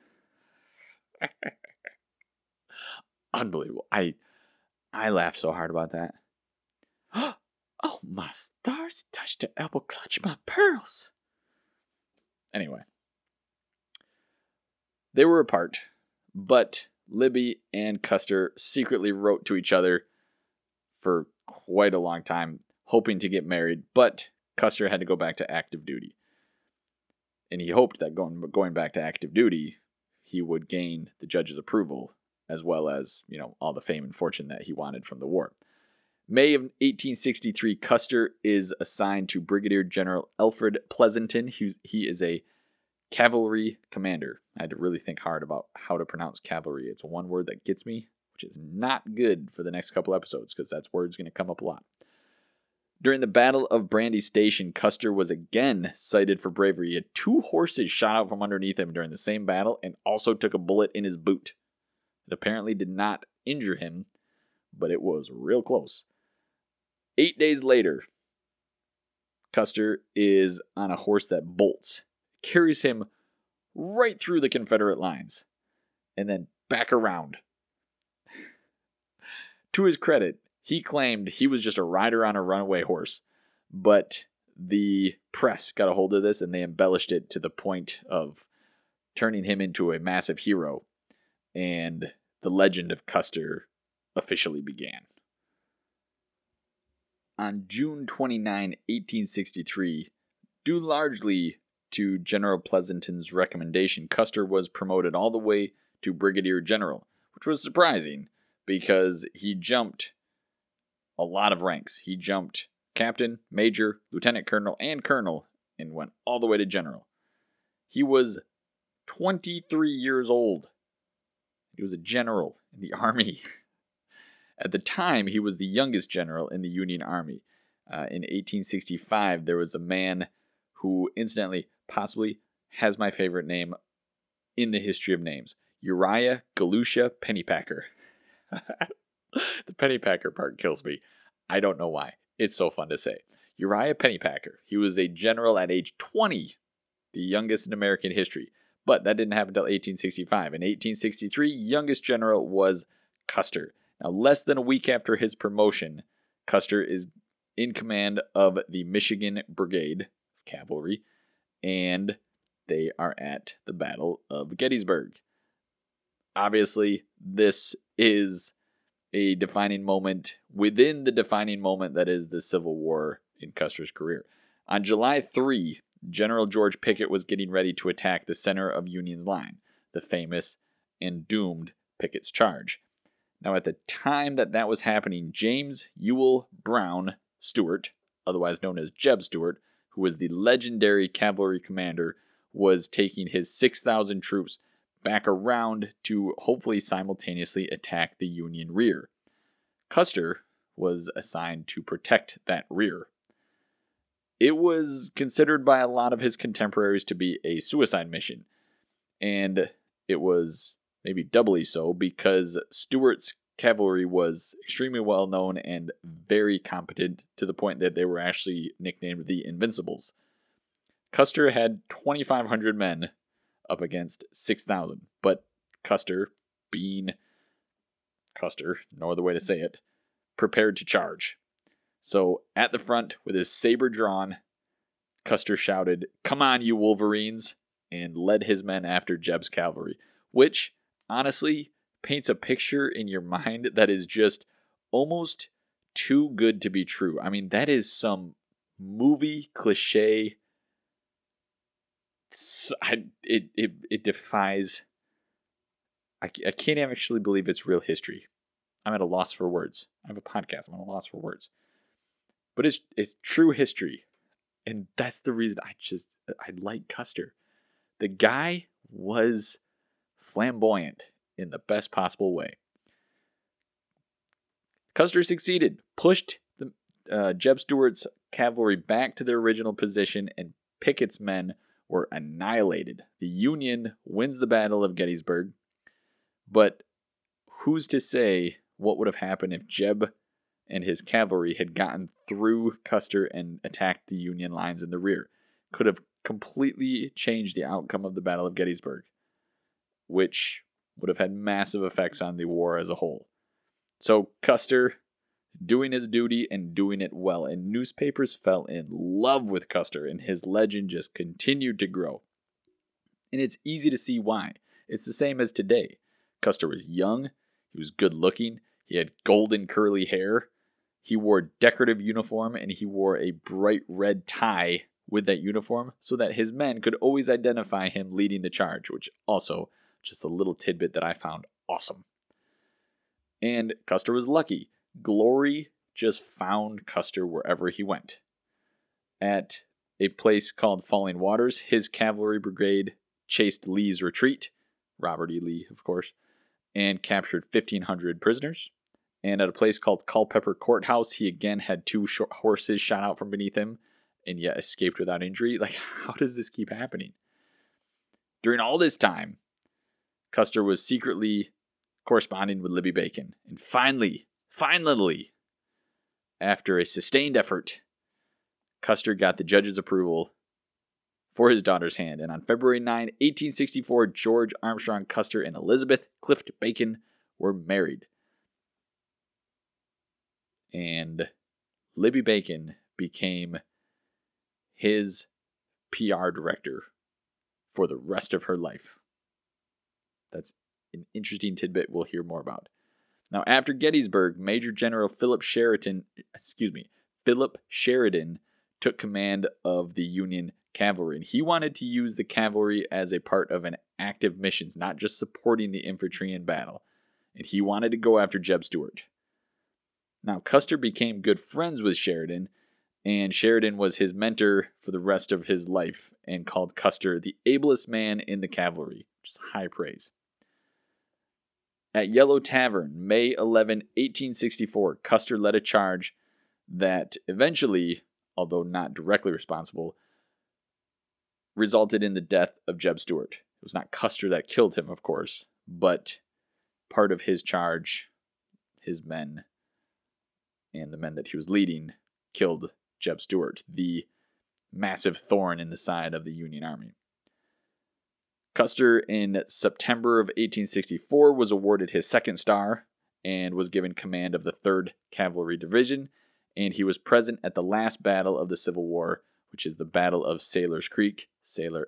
Unbelievable. I laughed so hard about that. Oh, my stars, touched her elbow, clutch my pearls. Anyway. They were apart, but Libby and Custer secretly wrote to each other for quite a long time, hoping to get married, but Custer had to go back to active duty. And he hoped that going back to active duty, he would gain the judge's approval, as well as, all the fame and fortune that he wanted from the war. May of 1863, Custer is assigned to Brigadier General Alfred Pleasanton. He is a cavalry commander. I had to really think hard about how to pronounce cavalry. It's one word that gets me, which is not good for the next couple episodes, because that word's going to come up a lot. During the Battle of Brandy Station, Custer was again cited for bravery. He had 2 horses shot out from underneath him during the same battle and also took a bullet in his boot. It apparently did not injure him, but it was real close. 8 days later, Custer is on a horse that bolts, carries him right through the Confederate lines, and then back around. To his credit, he claimed he was just a rider on a runaway horse, but the press got a hold of this and they embellished it to the point of turning him into a massive hero, and the legend of Custer officially began. On June 29, 1863, due largely to General Pleasanton's recommendation, Custer was promoted all the way to Brigadier General, which was surprising because he jumped a lot of ranks. He jumped captain, major, lieutenant colonel, and colonel, and went all the way to general. He was 23 years old. He was a general in the Army. At the time, he was the youngest general in the Union Army. In 1865, there was a man who, incidentally, possibly has my favorite name in the history of names. Uriah Galusha Pennypacker. The Pennypacker part kills me. I don't know why. It's so fun to say. Uriah Pennypacker. He was a general at age 20, the youngest in American history. But that didn't happen until 1865. In 1863, youngest general was Custer. Now, less than a week after his promotion, Custer is in command of the Michigan Brigade Cavalry, and they are at the Battle of Gettysburg. Obviously, this is a defining moment within the defining moment that is the Civil War in Custer's career. On July 3, General George Pickett was getting ready to attack the center of Union's line, the famous and doomed Pickett's Charge. Now, at the time that was happening, James Ewell Brown Stuart, otherwise known as Jeb Stuart, who was the legendary cavalry commander, was taking his 6,000 troops back around to hopefully simultaneously attack the Union rear. Custer was assigned to protect that rear. It was considered by a lot of his contemporaries to be a suicide mission, and it was maybe doubly so because Stuart's cavalry was extremely well known and very competent to the point that they were actually nicknamed the Invincibles. Custer had 2,500 men up against 6,000, but Custer, being Custer, no other way to say it, prepared to charge. So at the front with his saber drawn, Custer shouted, "Come on, you Wolverines," and led his men after Jeb's cavalry, which honestly paints a picture in your mind that is just almost too good to be true. I mean, that is some movie cliche. It defies. I can't actually believe it's real history. I'm at a loss for words. I have a podcast. I'm at a loss for words. But it's true history. And that's the reason I like Custer. The guy was flamboyant in the best possible way. Custer succeeded, pushed the Jeb Stuart's cavalry back to their original position, and Pickett's men were annihilated. The Union wins the Battle of Gettysburg, but who's to say what would have happened if Jeb and his cavalry had gotten through Custer and attacked the Union lines in the rear? Could have completely changed the outcome of the Battle of Gettysburg, which would have had massive effects on the war as a whole. So Custer doing his duty and doing it well, and newspapers fell in love with Custer, and his legend just continued to grow. And it's easy to see why. It's the same as today. Custer was young, he was good looking, he had golden curly hair, he wore decorative uniform, and he wore a bright red tie with that uniform so that his men could always identify him leading the charge, which also just a little tidbit that I found awesome. And Custer was lucky. Glory just found Custer wherever he went. At a place called Falling Waters, his cavalry brigade chased Lee's retreat, Robert E. Lee, of course, and captured 1,500 prisoners. And at a place called Culpeper Courthouse, he again had 2 horses shot out from beneath him and yet escaped without injury. Like, how does this keep happening? During all this time, Custer was secretly corresponding with Libby Bacon. And finally, after a sustained effort, Custer got the judge's approval for his daughter's hand. And on February 9, 1864, George Armstrong Custer and Elizabeth Clift Bacon were married. And Libby Bacon became his PR director for the rest of her life. That's an interesting tidbit we'll hear more about. Now, after Gettysburg, Major General Philip Sheridan took command of the Union cavalry, and he wanted to use the cavalry as a part of an active missions, not just supporting the infantry in battle. And he wanted to go after Jeb Stuart. Now, Custer became good friends with Sheridan, and Sheridan was his mentor for the rest of his life and called Custer the ablest man in the cavalry, which is high praise. At Yellow Tavern, May 11, 1864, Custer led a charge that eventually, although not directly responsible, resulted in the death of Jeb Stuart. It was not Custer that killed him, of course, but part of his charge, his men, and the men that he was leading, killed Jeb Stuart, the massive thorn in the side of the Union Army. Custer, in September of 1864, was awarded his second star and was given command of the 3rd Cavalry Division, and he was present at the last battle of the Civil War, which is the Battle of Sailor's Creek. Sailor,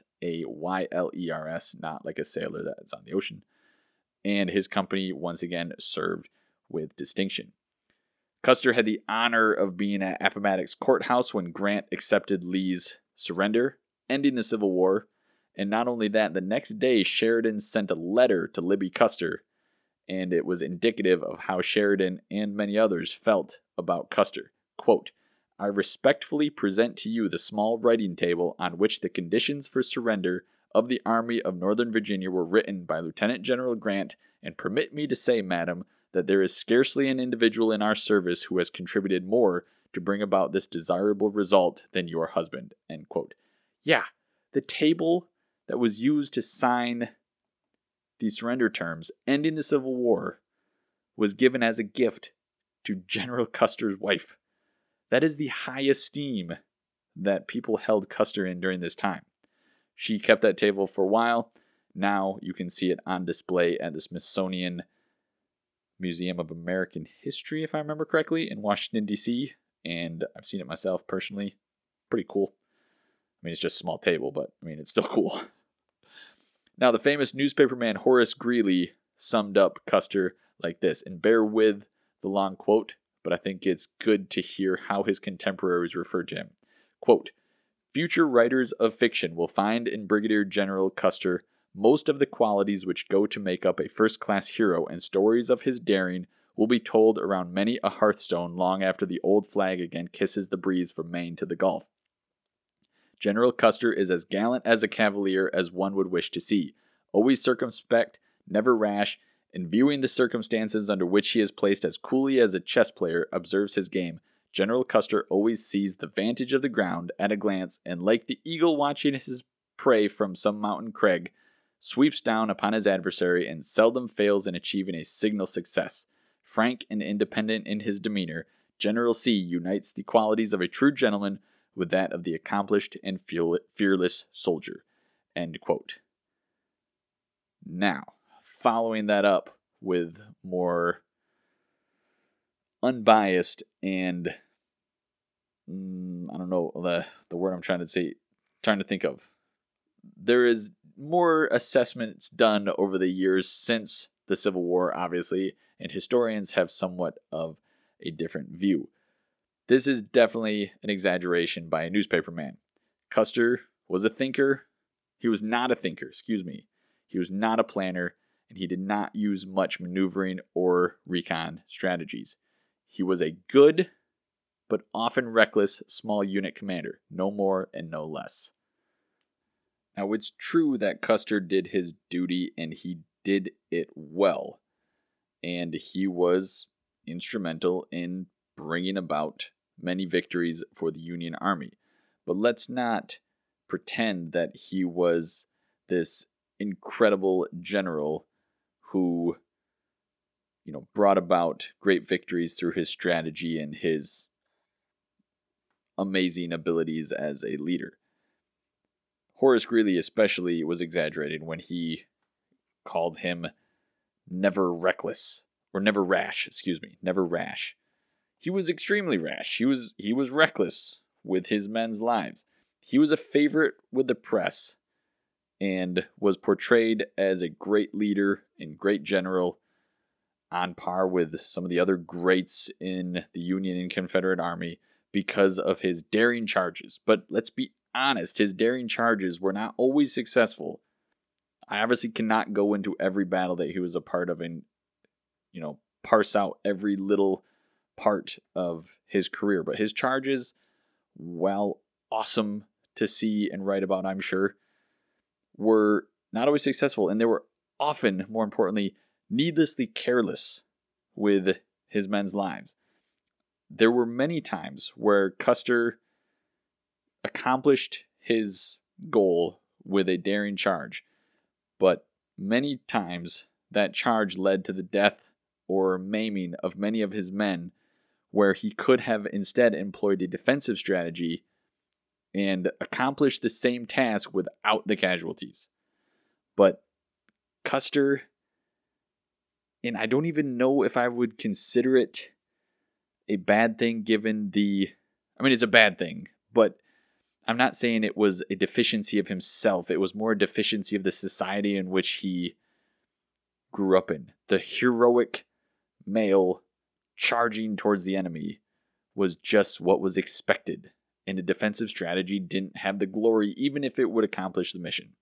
Saylers, not like a sailor that's on the ocean. And his company once again served with distinction. Custer had the honor of being at Appomattox Courthouse when Grant accepted Lee's surrender, ending the Civil War. And not only that, the next day Sheridan sent a letter to Libby Custer, and it was indicative of how Sheridan and many others felt about Custer. Quote, I respectfully present to you the small writing table on which the conditions for surrender of the Army of Northern Virginia were written by Lieutenant General Grant, and permit me to say, madam, that there is scarcely an individual in our service who has contributed more to bring about this desirable result than your husband. End quote. Yeah, the table that was used to sign the surrender terms ending the Civil War was given as a gift to General Custer's wife. That is the high esteem that people held Custer in during this time. She kept that table for a while. Now you can see it on display at the Smithsonian Museum of American History, if I remember correctly, in Washington, D.C., and I've seen it myself personally. Pretty cool. I mean, it's just a small table, but I mean, it's still cool. Now, the famous newspaperman Horace Greeley summed up Custer like this, and bear with the long quote, but I think it's good to hear how his contemporaries referred to him. Quote, future writers of fiction will find in Brigadier General Custer most of the qualities which go to make up a first-class hero, and stories of his daring will be told around many a hearthstone long after the old flag again kisses the breeze from Maine to the Gulf. General Custer is as gallant as a cavalier as one would wish to see, always circumspect, never rash, and viewing the circumstances under which he is placed as coolly as a chess player observes his game. General Custer always sees the vantage of the ground at a glance, and like the eagle watching his prey from some mountain crag, sweeps down upon his adversary and seldom fails in achieving a signal success. Frank and independent in his demeanor, General C unites the qualities of a true gentleman with that of the accomplished and fearless soldier. End quote. Now, following that up with more unbiased and I don't know the word I'm trying to think of. There is more assessments done over the years since the Civil War, obviously, and historians have somewhat of a different view. This is definitely an exaggeration by a newspaperman. Custer was a thinker. He was not a thinker, He was not a planner, and he did not use much maneuvering or recon strategies. He was a good, but often reckless, small unit commander, no more and no less. Now, it's true that Custer did his duty, and he did it well, and he was instrumental in bringing about many victories for the Union Army. But let's not pretend that he was this incredible general who, brought about great victories through his strategy and his amazing abilities as a leader. Horace Greeley especially was exaggerated when he called him never rash. He was extremely rash. He was reckless with his men's lives. He was a favorite with the press and was portrayed as a great leader and great general on par with some of the other greats in the Union and Confederate Army because of his daring charges. But let's be honest, his daring charges were not always successful. I obviously cannot go into every battle that he was a part of and, parse out every little part of his career. But his charges, while awesome to see and write about, I'm sure, were not always successful. And they were often, more importantly, needlessly careless with his men's lives. There were many times where Custer accomplished his goal with a daring charge, but many times that charge led to the death or maiming of many of his men, where he could have instead employed a defensive strategy and accomplished the same task without the casualties. But Custer And I don't even know if I would consider it a bad thing given it's a bad thing, but I'm not saying it was a deficiency of himself. It was more a deficiency of the society in which he grew up in. The heroic male charging towards the enemy was just what was expected, and a defensive strategy didn't have the glory even if it would accomplish the mission.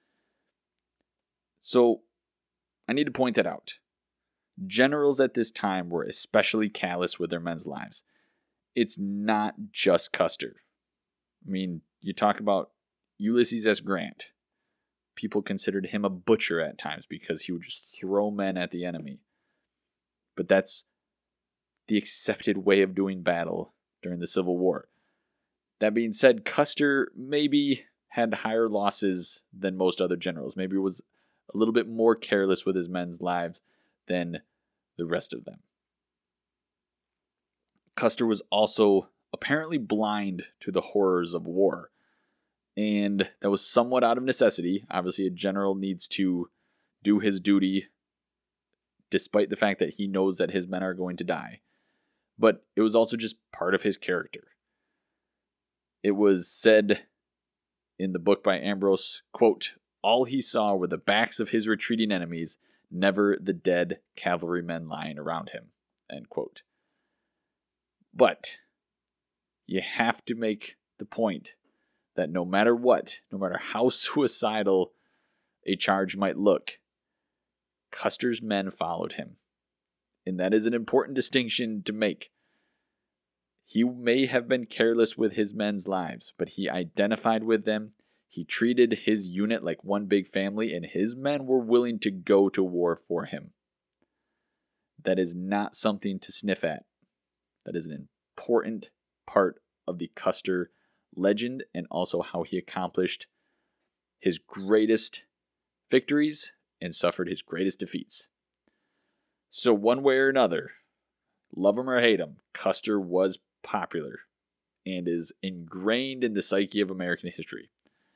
So, I need to point that out. Generals at this time were especially callous with their men's lives. It's not just Custer. I mean, you talk about Ulysses S. Grant. People considered him a butcher at times because he would just throw men at the enemy. But that's the accepted way of doing battle during the Civil War. That being said, Custer maybe had higher losses than most other generals. Maybe was a little bit more careless with his men's lives than the rest of them. Custer was also apparently blind to the horrors of war, and that was somewhat out of necessity. Obviously, a general needs to do his duty despite the fact that he knows that his men are going to die. But it was also just part of his character. It was said in the book by Ambrose, quote, "All he saw were the backs of his retreating enemies, never the dead cavalrymen lying around him," end quote. But you have to make the point that no matter what, no matter how suicidal a charge might look, Custer's men followed him. And that is an important distinction to make. He may have been careless with his men's lives, but he identified with them. He treated his unit like one big family, and his men were willing to go to war for him. That is not something to sniff at. That is an important part of the Custer legend, and also how he accomplished his greatest victories and suffered his greatest defeats. So one way or another, love him or hate him, Custer was popular and is ingrained in the psyche of American history.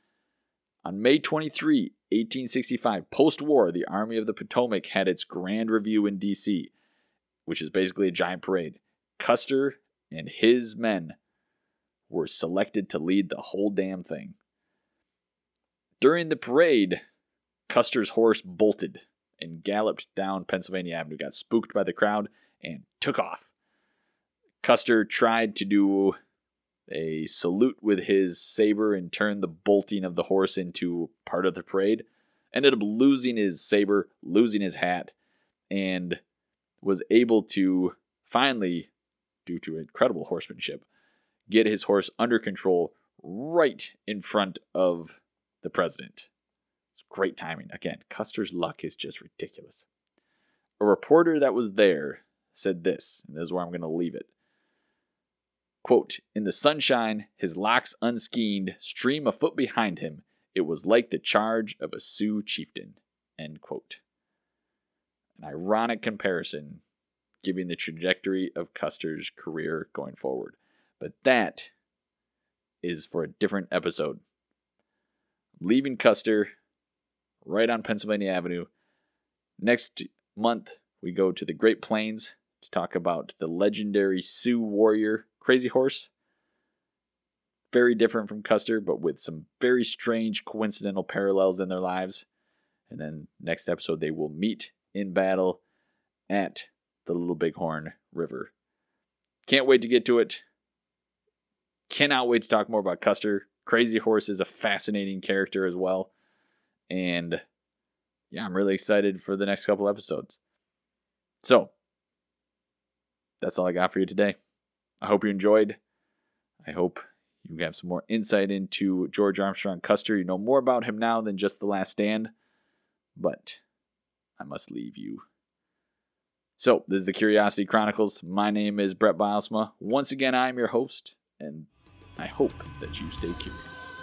On May 23, 1865, post-war, the Army of the Potomac had its grand review in D.C., which is basically a giant parade. Custer and his men were selected to lead the whole damn thing. During the parade, Custer's horse bolted and galloped down Pennsylvania Avenue, got spooked by the crowd, and took off. Custer tried to do a salute with his saber and turn the bolting of the horse into part of the parade. Ended up losing his saber, losing his hat, and was able to finally, due to incredible horsemanship, get his horse under control right in front of the president. It's great timing. Again, Custer's luck is just ridiculous. A reporter that was there said this, and this is where I'm going to leave it. Quote, "In the sunshine, his locks unskeened stream a foot behind him. It was like the charge of a Sioux chieftain." End quote. An ironic comparison, given the trajectory of Custer's career going forward. But that is for a different episode. Leaving Custer right on Pennsylvania Avenue. Next month, we go to the Great Plains to talk about the legendary Sioux warrior Crazy Horse. Very different from Custer, but with some very strange coincidental parallels in their lives. And then next episode, they will meet in battle at the Little Bighorn River. Can't wait to get to it. Cannot wait to talk more about Custer. Crazy Horse is a fascinating character as well. And yeah, I'm really excited for the next couple episodes. So, that's all I got for you today. I hope you enjoyed. I hope you have some more insight into George Armstrong Custer. You know more about him now than just The Last Stand. But I must leave you. So, this is the Curiosity Chronicles. My name is Brett Bilesma. Once again, I'm your host, and I hope that you stay curious.